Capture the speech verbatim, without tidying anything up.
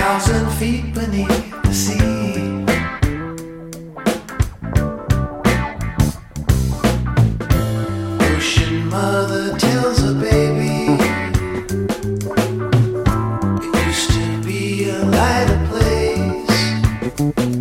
thousand feet beneath the sea. Ocean mother tells her baby it used to be a lighter place.